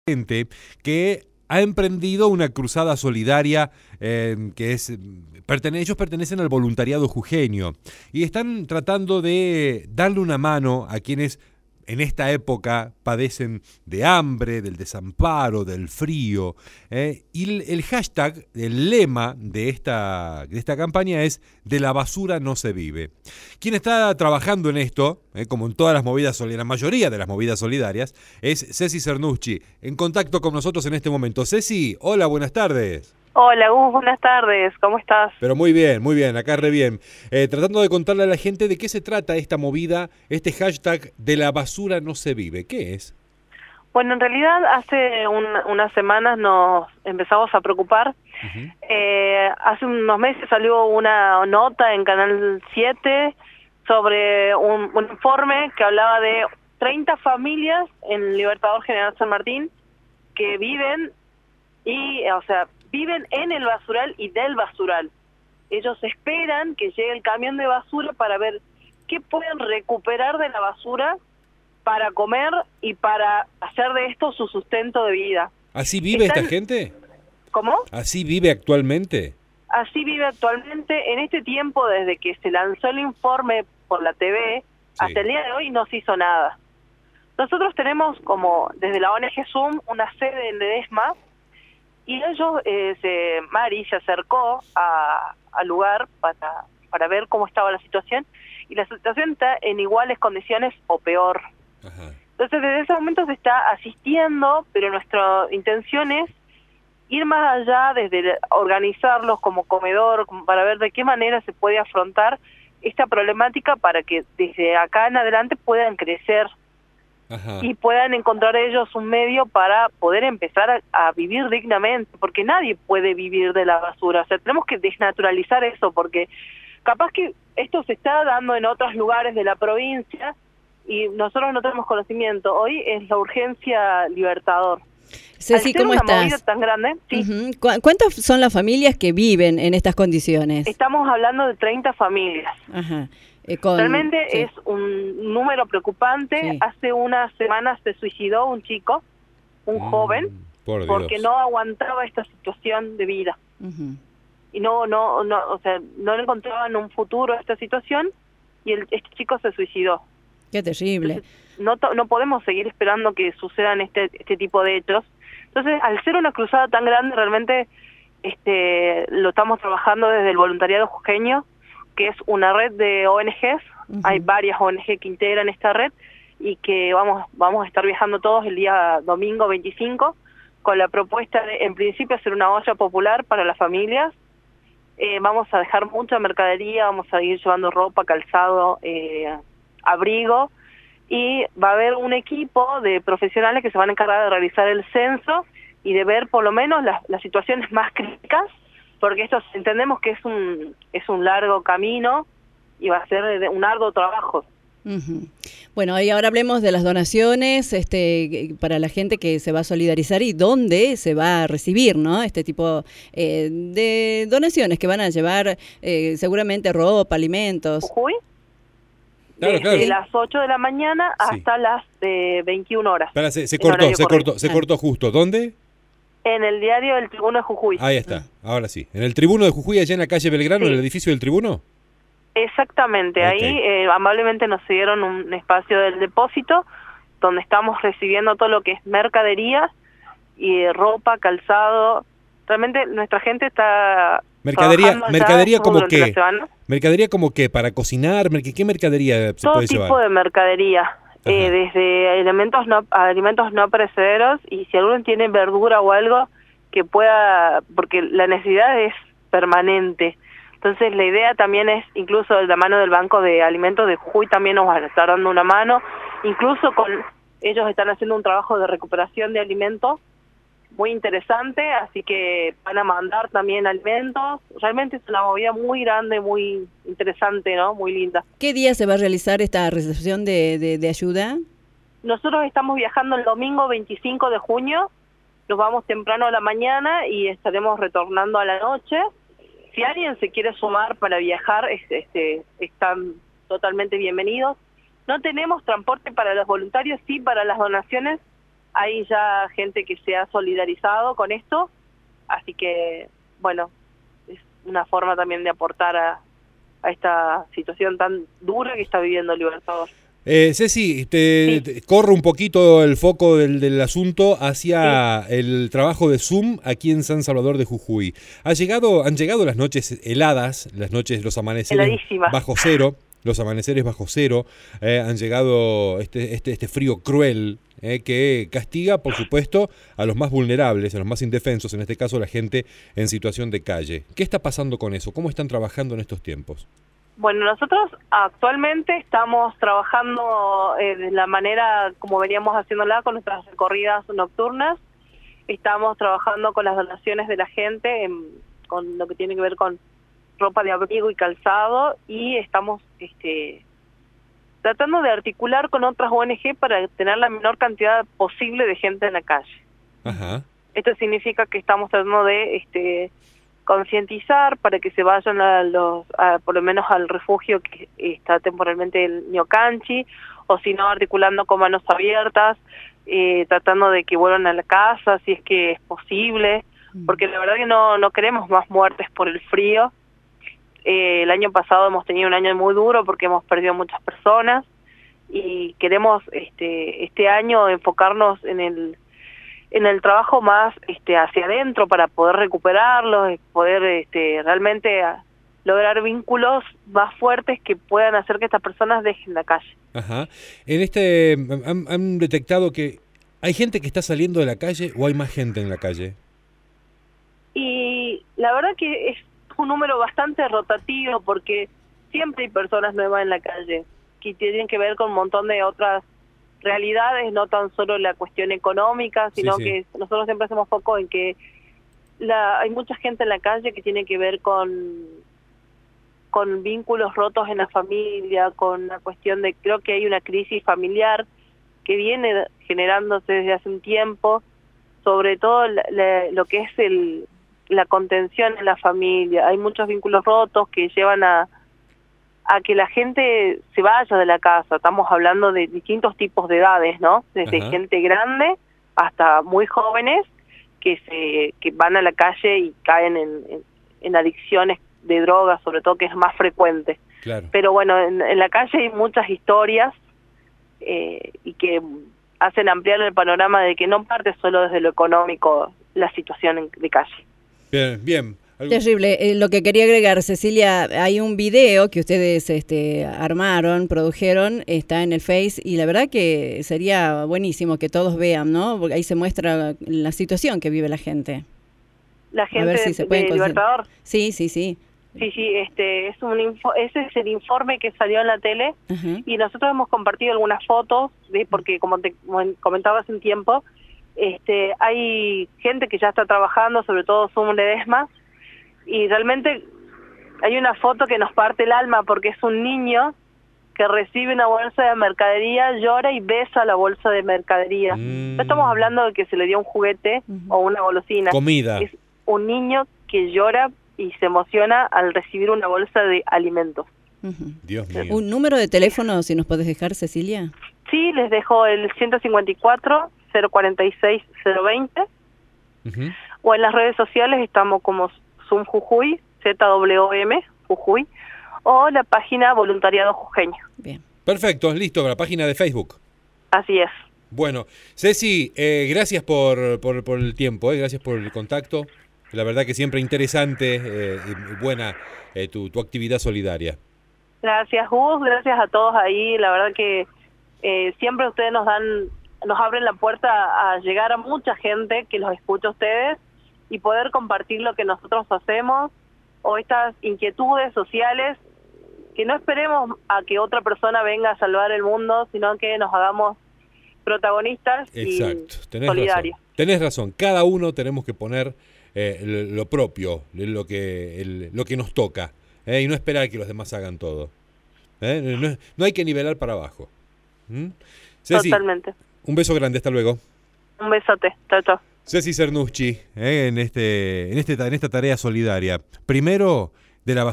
gente que ha emprendido una cruzada solidaria ellos pertenecen al voluntariado jujeño y están tratando de darle una mano a quienes en esta época padecen de hambre, del desamparo, del frío. Y el hashtag, el lema de esta campaña es "De la basura no se vive". Quien está trabajando en esto, como en todas las movidas solidarias, la mayoría de las movidas solidarias, es Ceci Cernucci, en contacto con nosotros en este momento. Ceci, hola, buenas tardes. Hola, Gus, buenas tardes, ¿cómo estás? Pero muy bien, acá re bien. Tratando de contarle a la gente de qué se trata esta movida, este hashtag "De la basura no se vive". ¿Qué es? Bueno, en realidad hace unas semanas nos empezamos a preocupar. Hace unos meses salió una nota en Canal 7 sobre un informe que hablaba de 30 familias en Libertador General San Martín que viven viven en el basural y del basural. Ellos esperan que llegue el camión de basura para ver qué pueden recuperar de la basura para comer y para hacer de esto su sustento de vida. ¿Así vive esta gente? ¿Cómo? ¿Así vive actualmente? Así vive actualmente. En este tiempo, desde que se lanzó el informe por la TV, hasta el día de hoy no se hizo nada. Nosotros tenemos, como desde la ONG Zoom, una sede en Ledesma, y ellos, Mari se acercó al lugar para ver cómo estaba la situación, y la situación está en iguales condiciones o peor. Ajá. Entonces desde ese momento se está asistiendo, pero nuestra intención es ir más allá, desde organizarlos como comedor, para ver de qué manera se puede afrontar esta problemática para que desde acá en adelante puedan crecer. Ajá. Y puedan encontrar ellos un medio para poder empezar a vivir dignamente, porque nadie puede vivir de la basura. O sea, tenemos que desnaturalizar eso, porque capaz que esto se está dando en otros lugares de la provincia y nosotros no tenemos conocimiento. Hoy es la urgencia Libertador. Ceci, ¿cómo estás? Movida tan grande, ¿sí? ¿Cuántas son las familias que viven en estas condiciones? Estamos hablando de 30 familias. Ajá. Realmente es un número preocupante. Sí. Hace unas semanas se suicidó un chico, un joven, porque no aguantaba esta situación de vida. Y no le encontraban un futuro a esta situación y este chico se suicidó. Qué terrible. Entonces, no podemos seguir esperando que sucedan este tipo de hechos. Entonces, al ser una cruzada tan grande, realmente lo estamos trabajando desde el voluntariado jujeño, que es una red de ONGs. Hay varias ONG que integran esta red y que vamos a estar viajando todos el día domingo 25 con la propuesta de, en principio, hacer una olla popular para las familias. Vamos a dejar mucha mercadería, vamos a ir llevando ropa, calzado, abrigo, y va a haber un equipo de profesionales que se van a encargar de realizar el censo y de ver por lo menos las situaciones más críticas, porque esto entendemos que es un largo camino y va a ser un arduo trabajo. Bueno, y ahora hablemos de las donaciones para la gente que se va a solidarizar y dónde se va a recibir, ¿no? Este tipo de donaciones que van a llevar seguramente ropa, alimentos. Jujuy, claro. Desde las 8 de la mañana hasta las 21 horas. Espera, se cortó justo. ¿Dónde? En el diario El Tribuno de Jujuy. Ahí está, ahora sí. ¿En el Tribuno de Jujuy, allá en la calle Belgrano, en el edificio del Tribuno? Exactamente, ahí amablemente nos cedieron un espacio del depósito donde estamos recibiendo todo lo que es mercadería y ropa, calzado. Realmente nuestra gente está mercadería como qué, mercadería como qué, para cocinar, ¿qué mercadería se puede llevar? Todo tipo de mercadería, desde alimentos no perecederos, y si alguno tiene verdura o algo que pueda, porque la necesidad es permanente. Entonces la idea también es, incluso de la mano del Banco de Alimentos de Jujuy también nos van a estar dando una mano, incluso ellos están haciendo un trabajo de recuperación de alimentos muy interesante, así que van a mandar también alimentos. Realmente es una movida muy grande, muy interesante, ¿no? Muy linda. ¿Qué día se va a realizar esta recepción de ayuda? Nosotros estamos viajando el domingo 25 de junio, nos vamos temprano a la mañana y estaremos retornando a la noche. Si alguien se quiere sumar para viajar, están totalmente bienvenidos. No tenemos transporte para los voluntarios, sí para las donaciones. hay ya gente que se ha solidarizado con esto, así que, bueno, es una forma también de aportar a esta situación tan dura que está viviendo el Libertador. Ceci, te corro un poquito el foco del asunto hacia el trabajo de Zoom aquí en San Salvador de Jujuy. Han llegado las noches heladas, los amaneceres bajo cero. Los amaneceres bajo cero, han llegado este frío cruel que castiga, por supuesto, a los más vulnerables, a los más indefensos, en este caso la gente en situación de calle. ¿Qué está pasando con eso? ¿Cómo están trabajando en estos tiempos? Bueno, nosotros actualmente estamos trabajando de la manera como veníamos haciéndola con nuestras recorridas nocturnas. Estamos trabajando con las donaciones de la gente, con lo que tiene que ver con ropa de abrigo y calzado, y estamos tratando de articular con otras ONG para tener la menor cantidad posible de gente en la calle. Ajá. Esto significa que estamos tratando de concientizar para que se vayan por lo menos al refugio que está temporalmente el Ñocanchi, o si no, articulando con manos abiertas, tratando de que vuelvan a la casa si es que es posible, porque la verdad que no queremos más muertes por el frío. El año pasado hemos tenido un año muy duro porque hemos perdido muchas personas, y queremos este año enfocarnos en el trabajo más hacia adentro para poder recuperarlos, poder realmente lograr vínculos más fuertes que puedan hacer que estas personas dejen la calle. Ajá. ¿Han detectado que hay gente que está saliendo de la calle o hay más gente en la calle? Y la verdad que es un número bastante rotativo, porque siempre hay personas nuevas en la calle que tienen que ver con un montón de otras realidades, no tan solo la cuestión económica, sino que nosotros siempre hacemos foco en que hay mucha gente en la calle que tiene que ver con vínculos rotos en la familia, con la cuestión de, creo que hay una crisis familiar que viene generándose desde hace un tiempo, sobre todo lo que es la contención en la familia. Hay muchos vínculos rotos que llevan a que la gente se vaya de la casa. Estamos hablando de distintos tipos de edades, ¿no? Desde gente grande hasta muy jóvenes que van a la calle y caen en adicciones de drogas, sobre todo, que es más frecuente. Claro. Pero bueno, en la calle hay muchas historias y que hacen ampliar el panorama de que no parte solo desde lo económico la situación de calle. Bien, bien. Terrible. Lo que quería agregar, Cecilia, hay un video que ustedes armaron, produjeron, está en el Face, y la verdad que sería buenísimo que todos vean, ¿no? Porque ahí se muestra la situación que vive la gente. La gente a ver si de Libertador. Sí. Sí, ese es el informe que salió en la tele. Y nosotros hemos compartido algunas fotos, porque como te comentaba hace un tiempo, hay gente que ya está trabajando, sobre todo Zoom Ledesma, y realmente hay una foto que nos parte el alma, porque es un niño que recibe una bolsa de mercadería, llora y besa la bolsa de mercadería. No estamos hablando de que se le dio un juguete o una golosina. Comida. Es un niño que llora y se emociona al recibir una bolsa de alimentos. Dios mío. ¿Un número de teléfono, si nos podés dejar, Cecilia? Sí, les dejo el 154 046 020. O en las redes sociales estamos como Zoom Jujuy, ZWM Jujuy, o la página Voluntariado Jujeño. Bien. Perfecto, listo, la página de Facebook. Así es. Bueno, Ceci, gracias por el tiempo, gracias por el contacto. La verdad que siempre interesante y buena tu actividad solidaria. Gracias, Gus, gracias a todos ahí. La verdad que siempre ustedes nos abren la puerta a llegar a mucha gente que los escucha a ustedes y poder compartir lo que nosotros hacemos, o estas inquietudes sociales, que no esperemos a que otra persona venga a salvar el mundo, sino que nos hagamos protagonistas. Exacto. Y solidarios. Tenés razón, cada uno tenemos que poner lo propio, lo que nos toca, y no esperar que los demás hagan todo. No hay que nivelar para abajo. Ceci, totalmente. Un beso grande, hasta luego. Un besote, chao, chao. Ceci Cernuschi, en esta tarea solidaria. Primero, de la